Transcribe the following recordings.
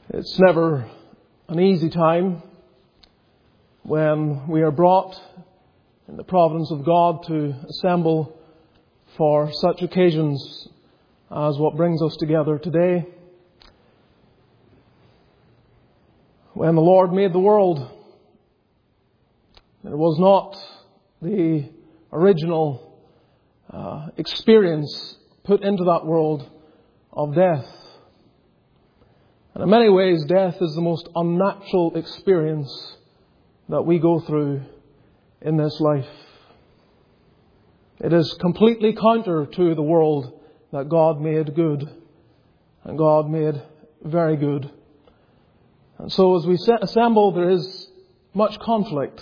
It's never an easy time when we are brought in the providence of God to assemble for such occasions as what brings us together today. When the Lord made the world, it was not the original experience put into that world of death. And in many ways, death is the most unnatural experience that we go through in this life. It is completely counter to the world that God made good and God made very good. And so as we assemble, there is much conflict.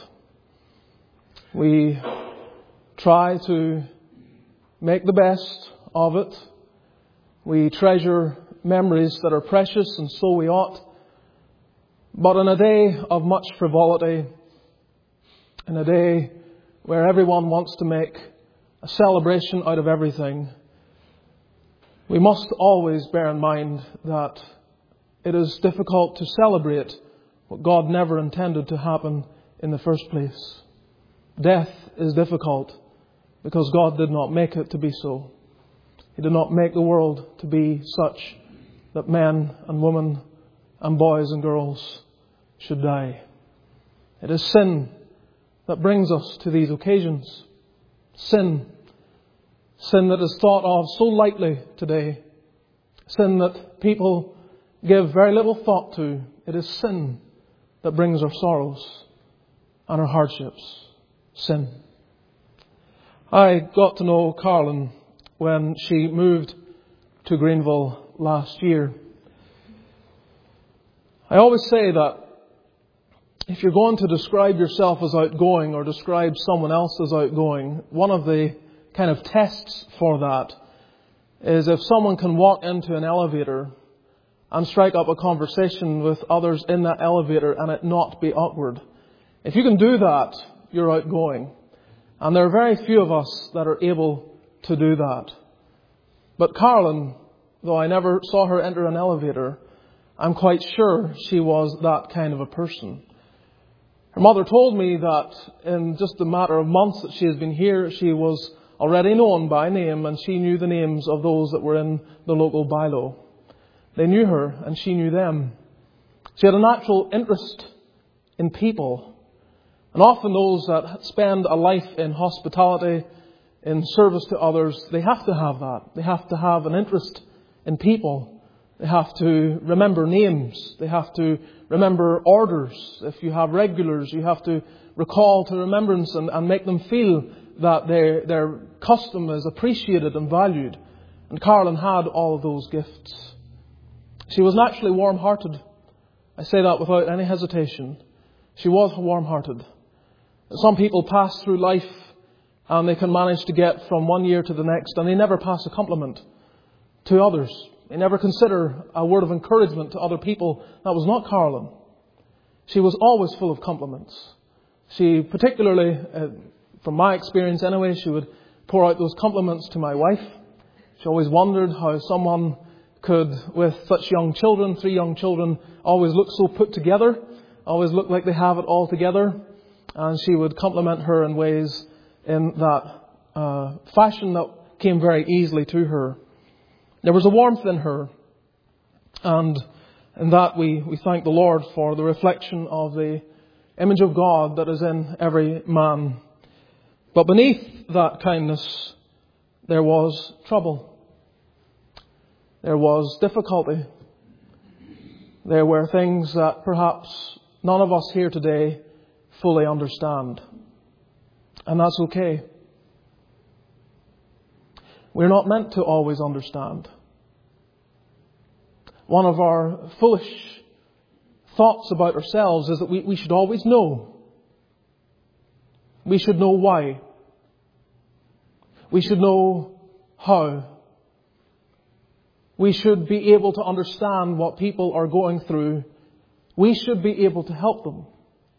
We try to make the best of it. We treasure memories that are precious, and so we ought. But in a day of much frivolity, in a day where everyone wants to make a celebration out of everything, we must always bear in mind that it is difficult to celebrate what God never intended to happen in the first place. Death is difficult because God did not make it to be so. He did not make the world to be such that men and women and boys and girls should die. It is sin that brings us to these occasions. Sin that is thought of so lightly today. Sin that people give very little thought to. It is sin that brings our sorrows and our hardships. Sin. I got to know Carolyn when she moved to Greenville last year. I always say that if you're going to describe yourself as outgoing or describe someone else as outgoing, one of the kind of tests for that is if someone can walk into an elevator and strike up a conversation with others in that elevator and it not be awkward. If you can do that, you're outgoing. And there are very few of us that are able to do that. But Carolyn, though I never saw her enter an elevator, I'm quite sure she was that kind of a person. Her mother told me that in just a matter of months that she has been here, she was already known by name and she knew the names of those that were in the local bylaw. They knew her and she knew them. She had a natural interest in people. And often those that spend a life in hospitality, in service to others, they have to have that. They have to have an interest in people. They have to remember names. They have to remember orders. If you have regulars, you have to recall to remembrance and make them feel that their custom is appreciated and valued. And Carolyn had all of those gifts. She was naturally warm-hearted. I say that without any hesitation. She was warm-hearted. Some people pass through life and they can manage to get from one year to the next and they never pass a compliment to others. They never consider a word of encouragement to other people. That was not Carolyn. She was always full of compliments. She particularly, from my experience anyway, she would pour out those compliments to my wife. She always wondered how someone could, with such young children, 3 young children, always look so put together, always look like they have it all together. And she would compliment her in ways in that fashion that came very easily to her. There was a warmth in her. And in that we thank the Lord for the reflection of the image of God that is in every man. But beneath that kindness, there was trouble. There was difficulty. There were things that perhaps none of us here today fully understand. And that's okay. We're not meant to always understand. One of our foolish thoughts about ourselves is that we should always know. We should know why. We should know how. We should be able to understand what people are going through. We should be able to help them.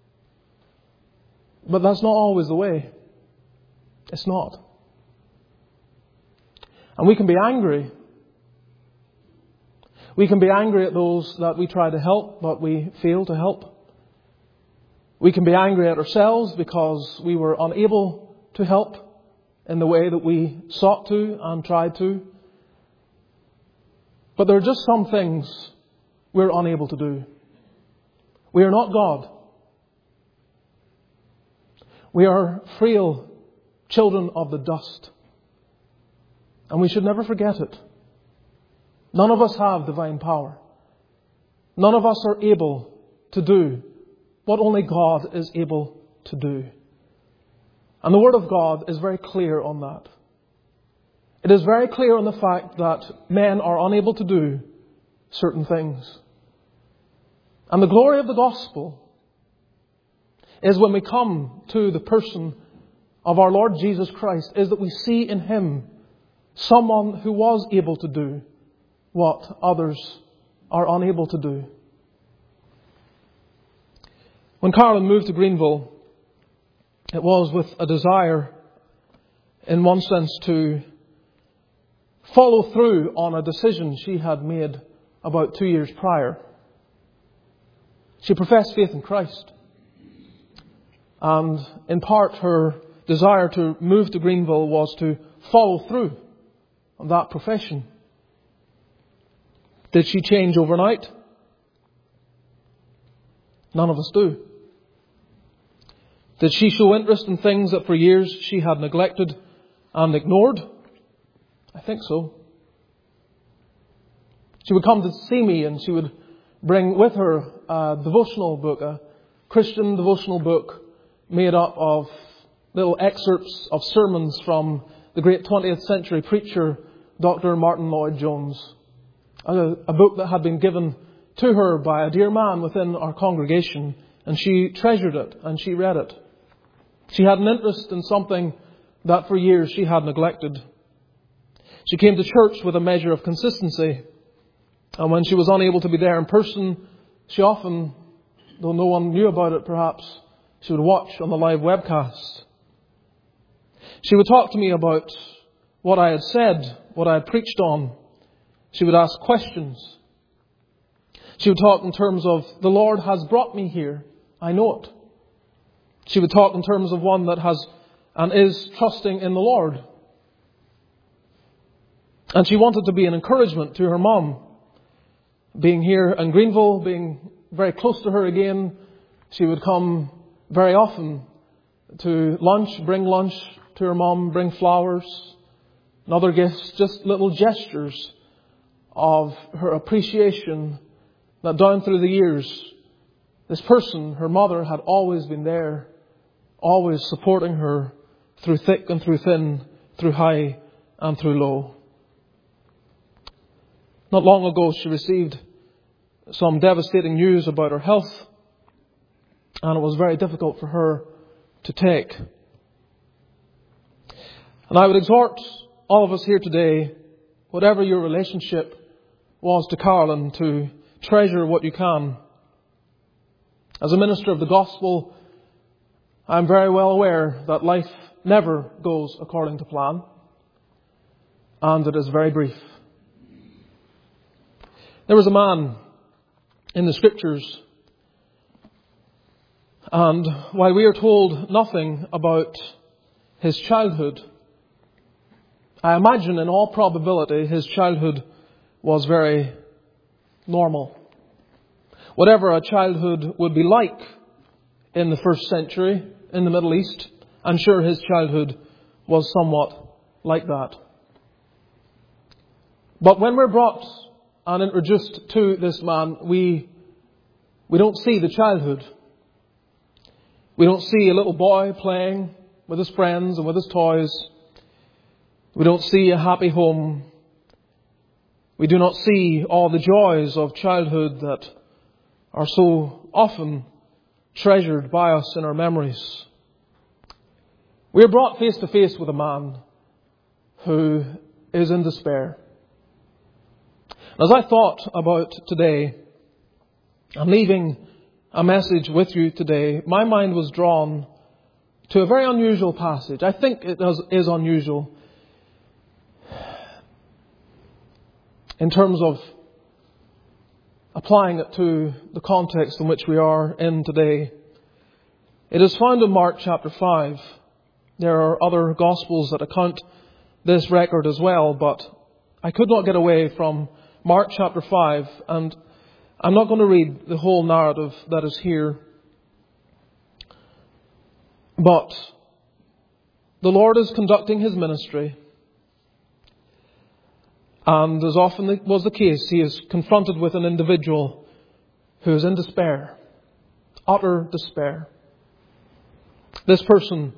But that's not always the way. It's not. And we can be angry. We can be angry at those that we try to help, but we fail to help. We can be angry at ourselves because we were unable to help in the way that we sought to and tried to. But there are just some things we're unable to do. We are not God. We are frail children of the dust. And we should never forget it. None of us have divine power. None of us are able to do what only God is able to do. And the Word of God is very clear on that. It is very clear on the fact that men are unable to do certain things. And the glory of the gospel is when we come to the person of our Lord Jesus Christ, is that we see in Him someone who was able to do what others are unable to do. When Carolyn moved to Greenville, it was with a desire, in one sense, to follow through on a decision she had made about 2 years prior. She professed faith in Christ. And in part, her desire to move to Greenville was to follow through on that profession. Did she change overnight? None of us do. Did she show interest in things that for years she had neglected and ignored? I think so. She would come to see me and she would bring with her a devotional book, a Christian devotional book made up of little excerpts of sermons from the great 20th century preacher, Dr. Martin Lloyd-Jones. A book that had been given to her by a dear man within our congregation, and she treasured it and she read it. She had an interest in something that for years she had neglected. She came to church with a measure of consistency, and when she was unable to be there in person, she often, though no one knew about it perhaps, she would watch on the live webcast. She would talk to me about what I had said, what I had preached on. She would ask questions. She would talk in terms of, the Lord has brought me here. I know it. She would talk in terms of one that has and is trusting in the Lord. And she wanted to be an encouragement to her mum. Being here in Greenville, being very close to her again, she would come very often to lunch, bring lunch to her mum, bring flowers and other gifts, just little gestures of her appreciation that down through the years, this person, her mother, had always been there, always supporting her through thick and through thin, through high and through low. Not long ago, she received some devastating news about her health, and it was very difficult for her to take. And I would exhort all of us here today, whatever your relationship was to Carolyn, to treasure what you can. As a minister of the gospel, I'm very well aware that life never goes according to plan, and it is very brief. There was a man in the Scriptures, and while we are told nothing about his childhood, I imagine in all probability his childhood was very normal. Whatever a childhood would be like in the first century in the Middle East, I'm sure his childhood was somewhat like that. But when we're brought and introduced to this man, we don't see the childhood. We don't see a little boy playing with his friends and with his toys. We don't see a happy home. We do not see all the joys of childhood that are so often treasured by us in our memories. We are brought face to face with a man who is in despair. As I thought about today, and leaving a message with you today, my mind was drawn to a very unusual passage. I think it is unusual in terms of applying it to the context in which we are in today. It is found in Mark chapter 5. There are other Gospels that account this record as well, but I could not get away from Mark chapter 5, and I'm not going to read the whole narrative that is here. But the Lord is conducting His ministry, and as often was the case, He is confronted with an individual who is in despair, utter despair. This person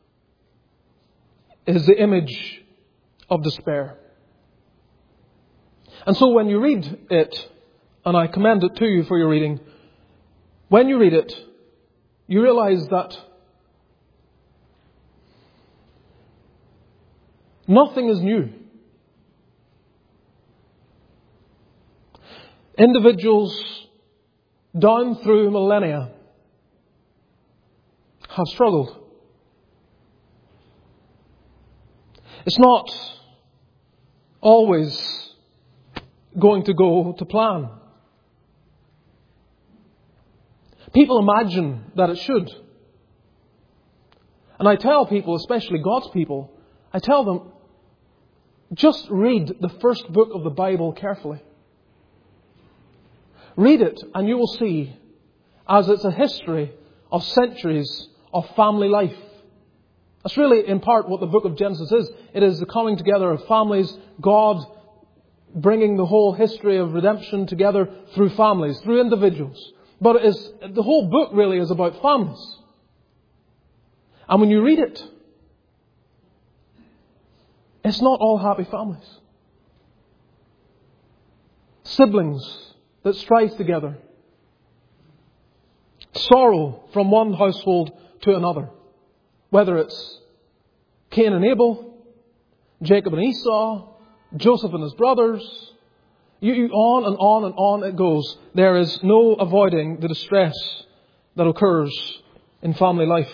is the image of despair. And so when you read it, and I commend it to you for your reading, when you read it, you realize that nothing is new. Individuals down through millennia have struggled. It's not always going to go to plan. People imagine that it should. And I tell people, especially God's people, I tell them, just read the first book of the Bible carefully. Read it and you will see, as it's a history of centuries of family life. That's really in part what the book of Genesis is. It is the coming together of families, God bringing the whole history of redemption together through families, through individuals. But the whole book really is about families. And when you read it, it's not all happy families. Siblings that strive together. Sorrow from one household to another. Whether it's Cain and Abel, Jacob and Esau, Joseph and his brothers, on and on and on it goes. There is no avoiding the distress that occurs in family life.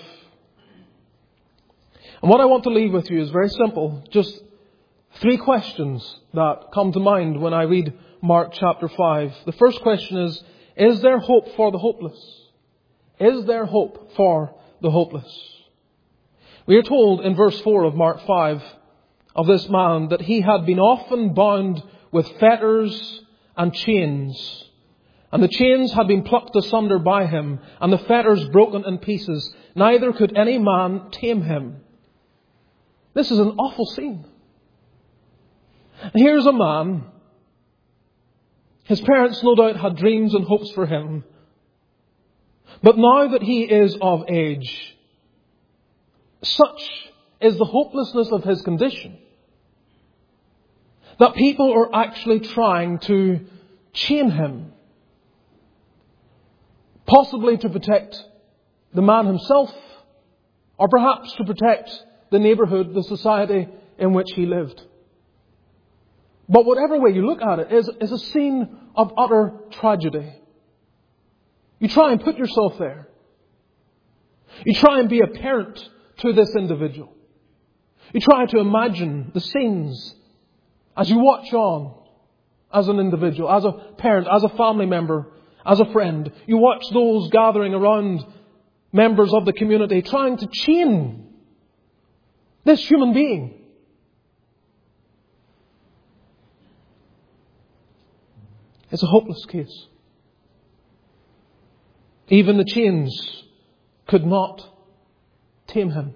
And what I want to leave with you is very simple. Just 3 questions that come to mind when I read Mark chapter 5. The first question is there hope for the hopeless? Is there hope for the hopeless? We are told in verse 4 of Mark 5 of this man that he had been often bound with fetters and chains. And the chains had been plucked asunder by him, and the fetters broken in pieces. Neither could any man tame him. This is an awful scene. And here's a man. His parents no doubt had dreams and hopes for him. But now that he is of age, such is the hopelessness of his condition that people are actually trying to chain him. Possibly to protect the man himself, or perhaps to protect the neighbourhood, the society in which he lived. But whatever way you look at it is a scene of utter tragedy. You try and put yourself there. You try and be a parent to this individual. You try to imagine the scenes as you watch on as an individual, as a parent, as a family member, as a friend. You watch those gathering around members of the community trying to chain this human being. It's a hopeless case. Even the chains could not tame him.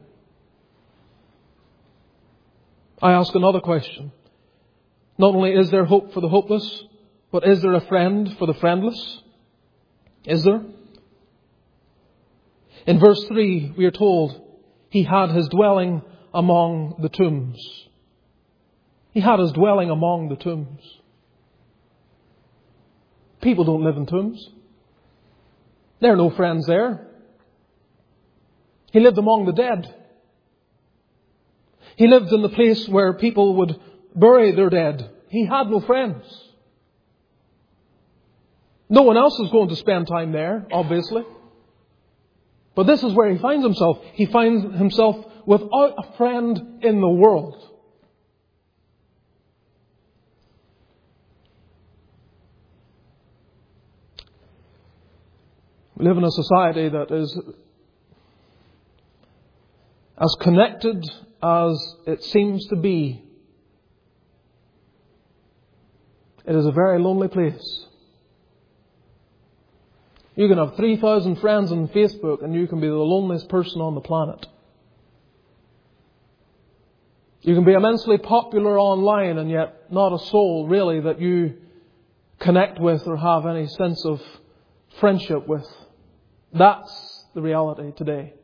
I ask another question. Not only is there hope for the hopeless, but is there a friend for the friendless? Is there? In verse 3, we are told he had his dwelling among the tombs. He had his dwelling among the tombs. People don't live in tombs. There are no friends there. He lived among the dead. He lived in the place where people would bury their dead. He had no friends. No one else is going to spend time there, obviously. But this is where he finds himself. He finds himself without a friend in the world. We live in a society that is as connected as it seems to be. It is a very lonely place. You can have 3,000 friends on Facebook and you can be the loneliest person on the planet. You can be immensely popular online and yet not a soul really that you connect with or have any sense of friendship with. That's the reality today.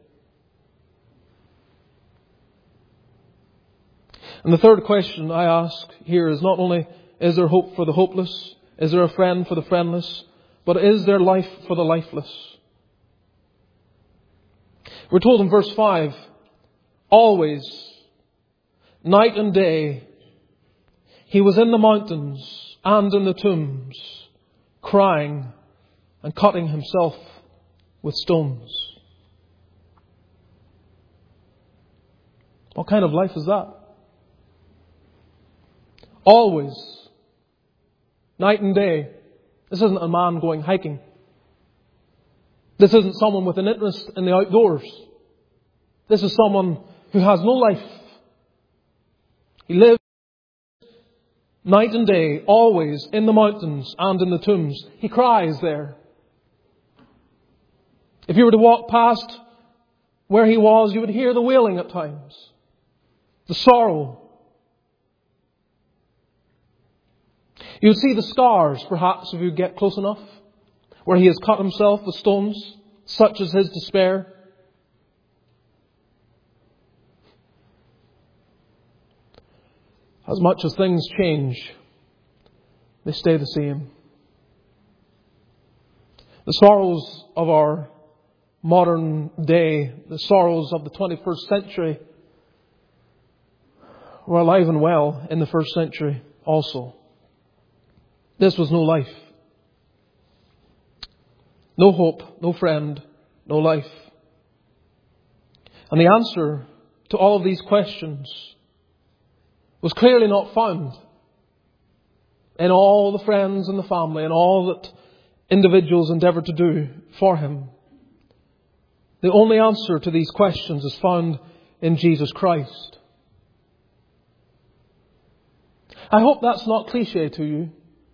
And the third question I ask here is not only is there hope for the hopeless, is there a friend for the friendless, but is there life for the lifeless? We're told in verse 5, always, night and day, he was in the mountains and in the tombs, crying and cutting himself with stones. What kind of life is that? Always, night and day. This isn't a man going hiking. This isn't someone with an interest in the outdoors. This is someone who has no life. He lives night and day, always in the mountains and in the tombs. He cries there. If you were to walk past where he was, you would hear the wailing at times. The sorrow. You would see the scars, perhaps, if you get close enough, where he has cut himself with stones, such as his despair. As much as things change, they stay the same. The sorrows of our modern day, the sorrows of the 21st century, were alive and well in the first century also. This was no life. No hope, no friend, no life. And the answer to all of these questions was clearly not found in all the friends and the family and all that individuals endeavoured to do for him. The only answer to these questions is found in Jesus Christ. I hope that's not cliche to you.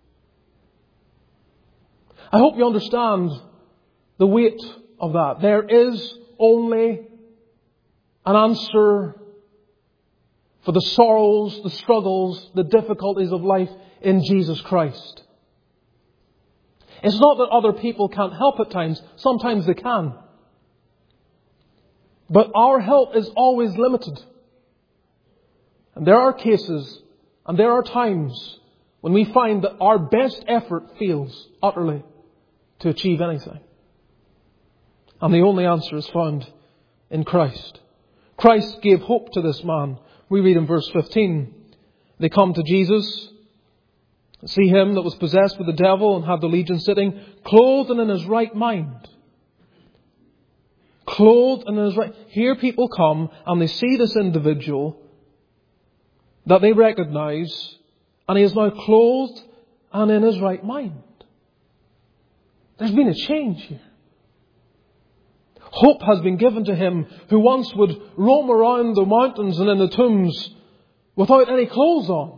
I hope you understand the weight of that. There is only an answer for the sorrows, the struggles, the difficulties of life in Jesus Christ. It's not that other people can't help at times. Sometimes they can. But our help is always limited. And there are cases and there are times when we find that our best effort fails utterly to achieve anything. And the only answer is found in Christ. Christ gave hope to this man. We read in verse 15. They come to Jesus, see him that was possessed with the devil and had the legion sitting, clothed and in his right mind. Clothed and in his right. Here people come and they see this individual that they recognize, and he is now clothed and in his right mind. There's been a change here. Hope has been given to him who once would roam around the mountains and in the tombs without any clothes on.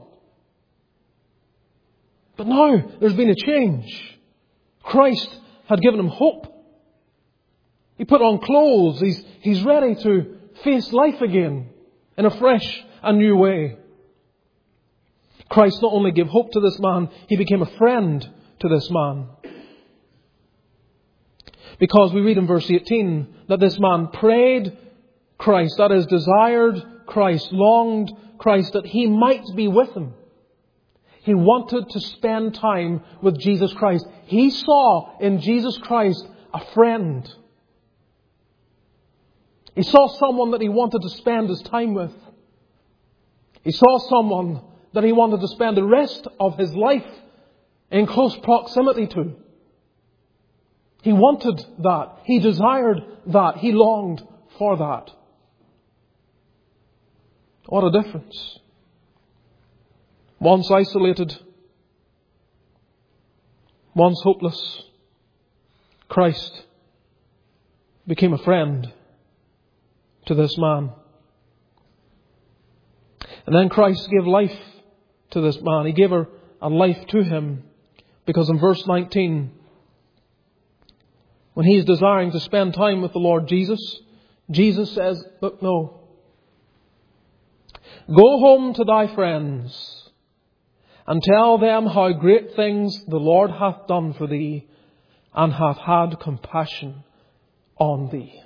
But now there's been a change. Christ had given him hope. He put on clothes. He's ready to face life again in a fresh and new way. Christ not only gave hope to this man, he became a friend to this man. Because we read in verse 18 that this man prayed Christ, that is, desired Christ, longed Christ, that he might be with him. He wanted to spend time with Jesus Christ. He saw in Jesus Christ a friend. He saw someone that he wanted to spend his time with. He saw someone that he wanted to spend the rest of his life in close proximity to. He wanted that. He desired that. He longed for that. What a difference. Once isolated, once hopeless, Christ became a friend to this man. And then Christ gave life to this man. He gave a life to him. Because in verse 19, when he's desiring to spend time with the Lord Jesus, Jesus says, "Look, no. Go home to thy friends and tell them how great things the Lord hath done for thee and hath had compassion on thee."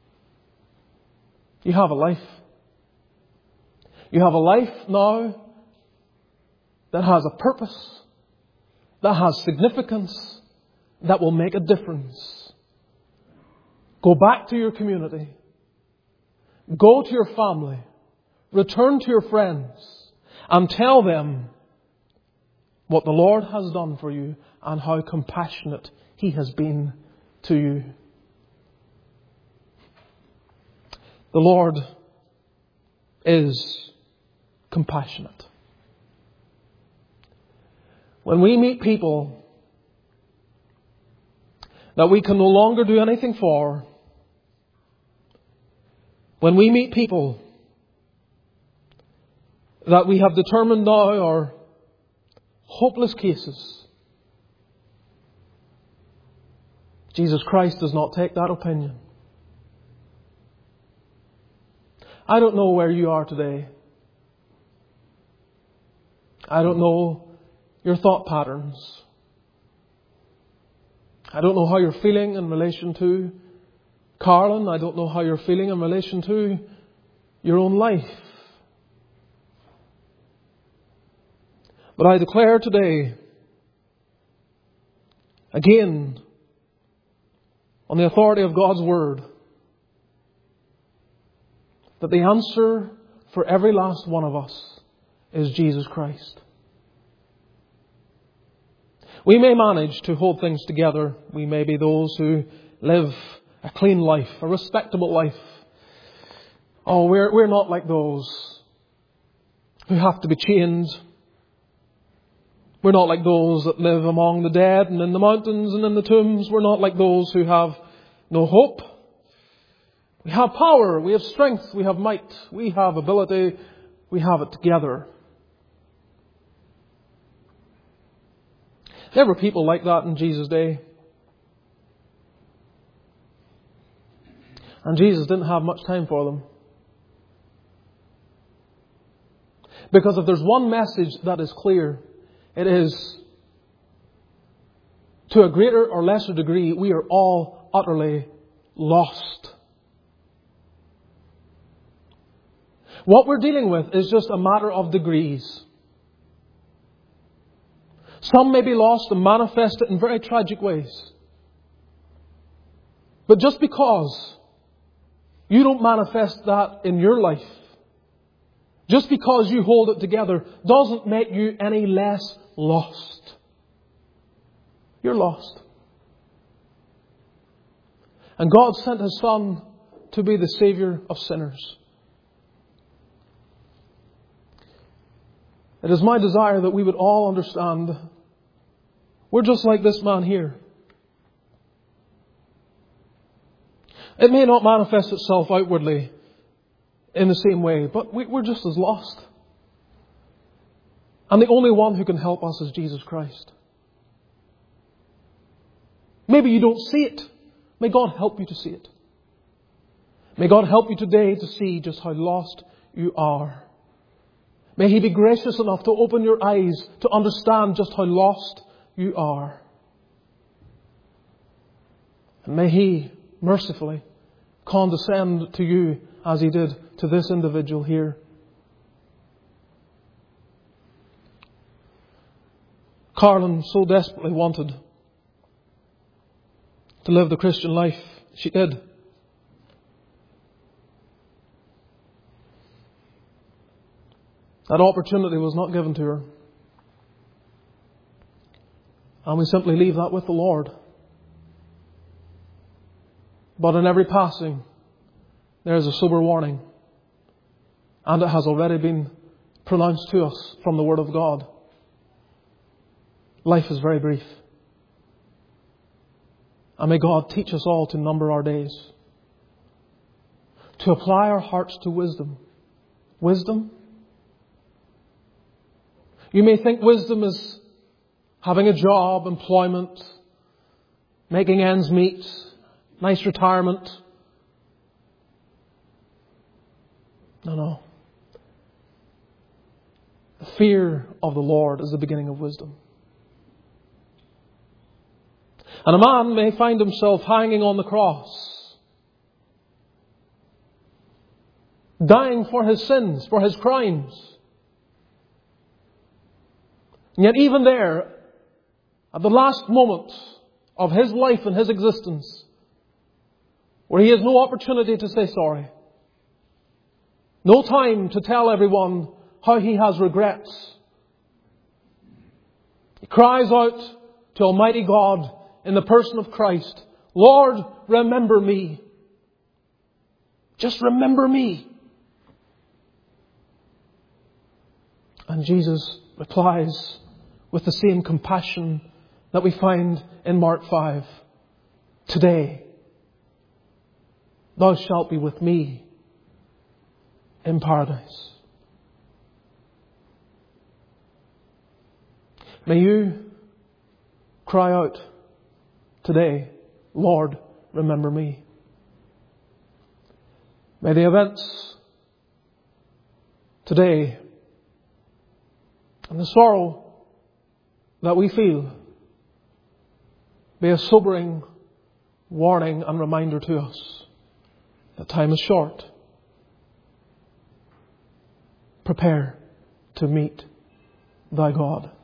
You have a life. You have a life now that has a purpose, that has significance, that will make a difference. Go back to your community. Go to your family. Return to your friends and tell them what the Lord has done for you and how compassionate He has been to you. The Lord is compassionate. When we meet people that we can no longer do anything for, when we meet people that we have determined now are hopeless cases, Jesus Christ does not take that opinion. I don't know where you are today. I don't know your thought patterns. I don't know how you're feeling in relation to Carlin. I don't know how you're feeling in relation to your own life. But I declare today, again, on the authority of God's Word, that the answer for every last one of us is Jesus Christ. We may manage to hold things together. We may be those who live a clean life, a respectable life. Oh, we're not like those who have to be chained. We're not like those that live among the dead and in the mountains and in the tombs. We're not like those who have no hope. We have power, we have strength, we have might, we have ability, we have it together. There were people like that in Jesus' day. And Jesus didn't have much time for them. Because if there's one message that is clear, it is, to a greater or lesser degree, we are all utterly lost. What we're dealing with is just a matter of degrees. Some may be lost and manifest it in very tragic ways. But just because you don't manifest that in your life, just because you hold it together, doesn't make you any less lost. You're lost. And God sent His Son to be the Saviour of sinners. It is my desire that we would all understand we're just like this man here. It may not manifest itself outwardly in the same way, but we're just as lost. And the only one who can help us is Jesus Christ. Maybe you don't see it. May God help you to see it. May God help you today to see just how lost you are. May He be gracious enough to open your eyes to understand just how lost you are. And may He mercifully condescend to you as He did to this individual here. Carlin so desperately wanted to live the Christian life. She did. That opportunity was not given to her. And we simply leave that with the Lord. But in every passing, there is a sober warning. And it has already been pronounced to us from the Word of God. Life is very brief. And may God teach us all to number our days, to apply our hearts to wisdom. Wisdom? You may think wisdom is having a job, employment, making ends meet, nice retirement. No. The fear of the Lord is the beginning of wisdom. And a man may find himself hanging on the cross, dying for his sins, for his crimes. And yet even there, at the last moment of his life and his existence, where he has no opportunity to say sorry, no time to tell everyone how he has regrets, he cries out to Almighty God in the person of Christ, Lord, remember me. Just remember me. And Jesus replies with the same compassion that we find in Mark 5. Today, thou shalt be with me in paradise. May you cry out today, Lord, remember me. May the events today and the sorrow that we feel be a sobering warning and reminder to us that time is short. Prepare to meet thy God.